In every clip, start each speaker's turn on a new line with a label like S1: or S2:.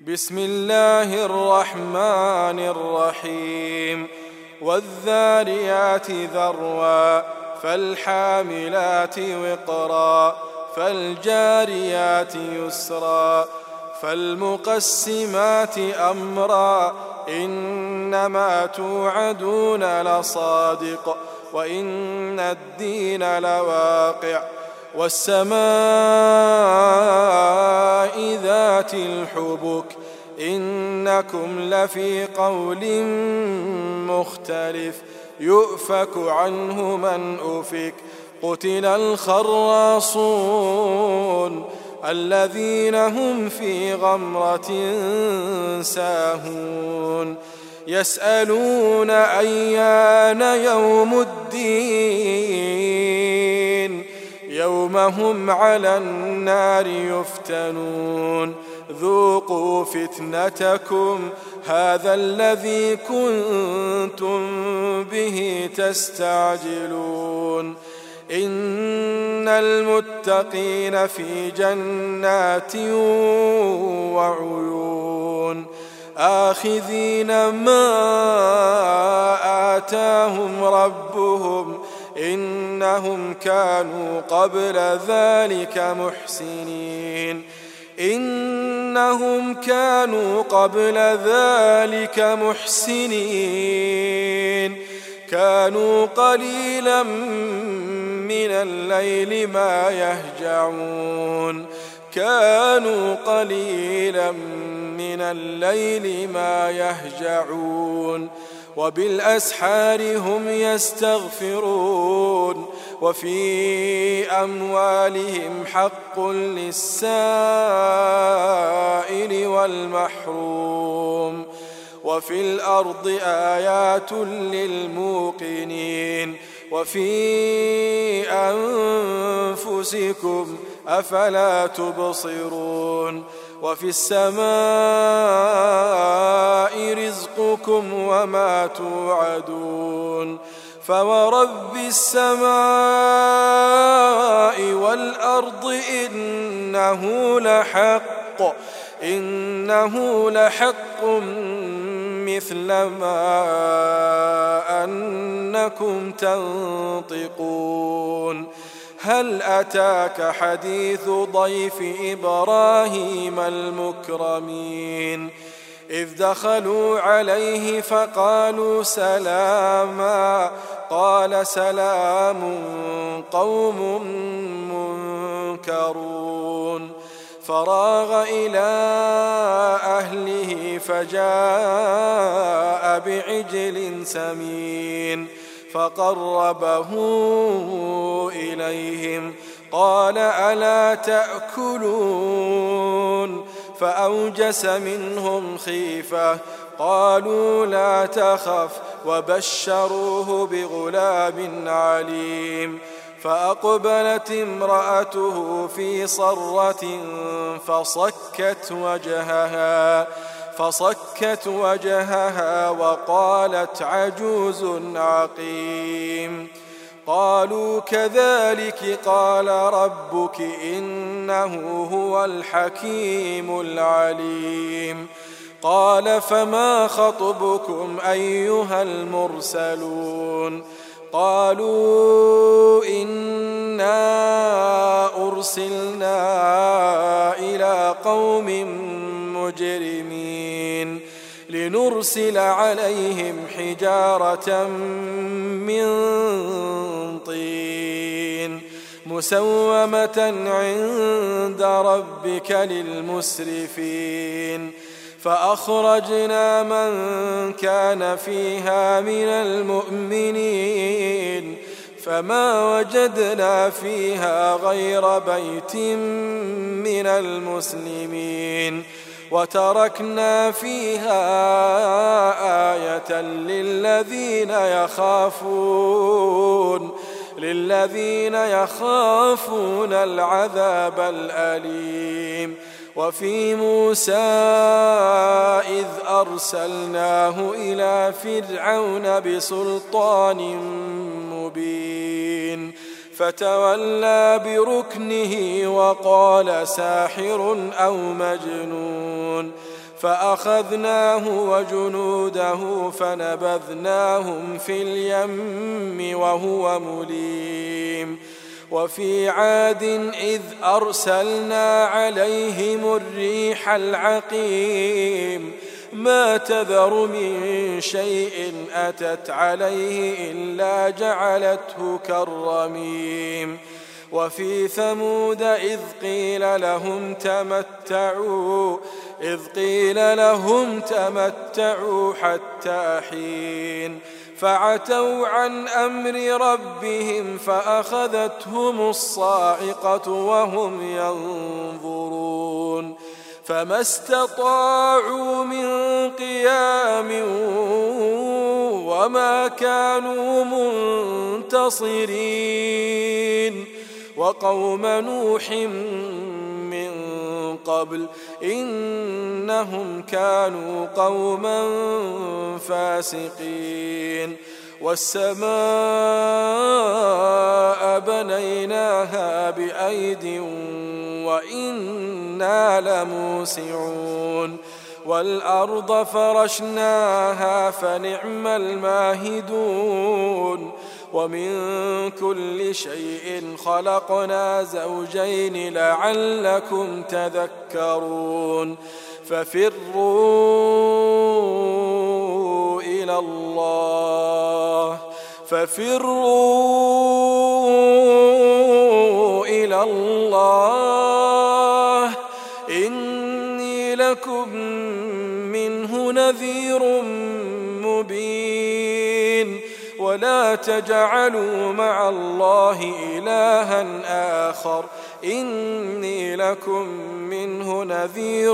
S1: بسم الله الرحمن الرحيم والذاريات ذروا فالحاملات وقرا فالجاريات يسرا فالمقسمات أمرا إنما توعدون لصادق وإن الدين لواقع والسماء ذات الحبك إنكم لفي قول مختلف يؤفك عنه من أفك قتل الخراصون الذين هم في غمرة ساهون يسألون أيان يوم الدين يوم هم على النار يفتنون ذوقوا فتنتكم هذا الذي كنتم به تستعجلون إن المتقين في جنات وعيون آخذين ما آتاهم ربهم إنهم كانوا قبل ذلك محسنين كانوا قليلا من الليل ما يهجعون وبالأسحار هم يستغفرون وفي أموالهم حق للسائل والمحروم وفي الأرض آيات للموقنين وفي أنفسكم أفلا تبصرون وفي السماء رزقكم وما توعدون فورب السماء والأرض إنه لحق مثل ما أنكم تنطقون هل أتاك حديث ضيف إبراهيم المكرمين إذ دخلوا عليه فقالوا سلاما قال سلام قوم منكرون فراغ إلى أهله فجاء بعجل سمين فقربه إليهم قال ألا تأكلون فأوجس منهم خيفة قالوا لا تخف وبشروه بغلام عليم فأقبلت امرأته في صرة فصكت وجهها وقالت عجوز عقيم قالوا كذلك قال ربك إنه هو الحكيم العليم قال فما خطبكم أيها المرسلون قالوا إنا أرسلنا إلى قوم مجرمين لنرسل عليهم حجارة من طين مسومة عند ربك للمسرفين فأخرجنا من كان فيها من المؤمنين فما وجدنا فيها غير بيت من المسلمين وتركنا فيها آية للذين يخافون العذاب الأليم وفي موسى إذ أرسلناه إلى فرعون بسلطان مبين فتولى بركنه وقال ساحر أو مجنون فأخذناه وجنوده فنبذناهم في اليم وهو مليم وفي عاد إذ أرسلنا عليهم الريح العقيم ما تذر من شيء أتت عليه إلا جعلته كالرميم وفي ثمود إذ قيل لهم تمتعوا حتى حين فعتوا عن أمر ربهم فأخذتهم الصاعقة وهم ينظرون فما استطاعوا من قيام وما كانوا منتصرين وقوم نوح من قبل إنهم كانوا قوما فاسقين والسماء بنيناها بأيد وإنا لموسعون والأرض فرشناها فنعم الماهدون ومن كل شيء خلقنا زوجين لعلكم تذكرون ففروا إلى الله إني لكم منه نذير مبين ولا تجعلوا مع الله إلها آخر إني لكم منه نذير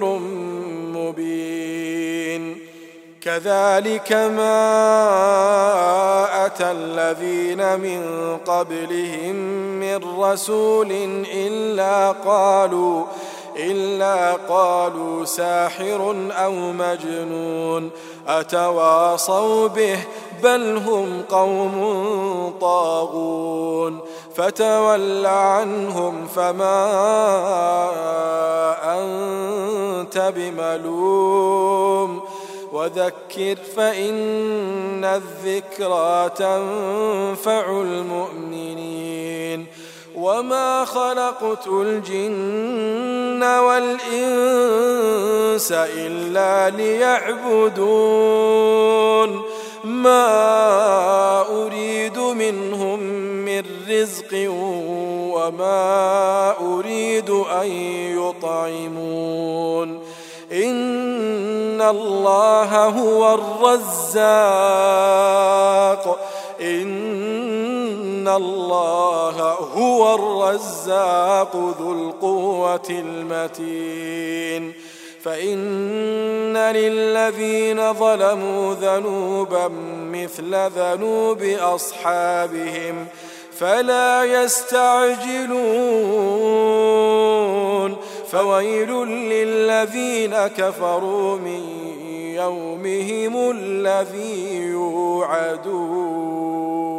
S1: مبين كذلك ما أتى الذين من قبلهم من رسول إلا قالوا ساحر أو مجنون أتواصوا به بل هم قوم طاغون فتول عنهم فما أنت بملوم وذكر فإن الذكرى تنفع المؤمنين وما خلقت الجن والإنس إلا ليعبدون ما أريد منهم من رزق وما أريد أن يطعمون إن الله هو الرزاق ذو القوة المتين فإن للذين ظلموا ذنوبا مثل ذنوب أصحابهم فلا يستعجلون فويل للذين كفروا من يومهم الذي يوعدون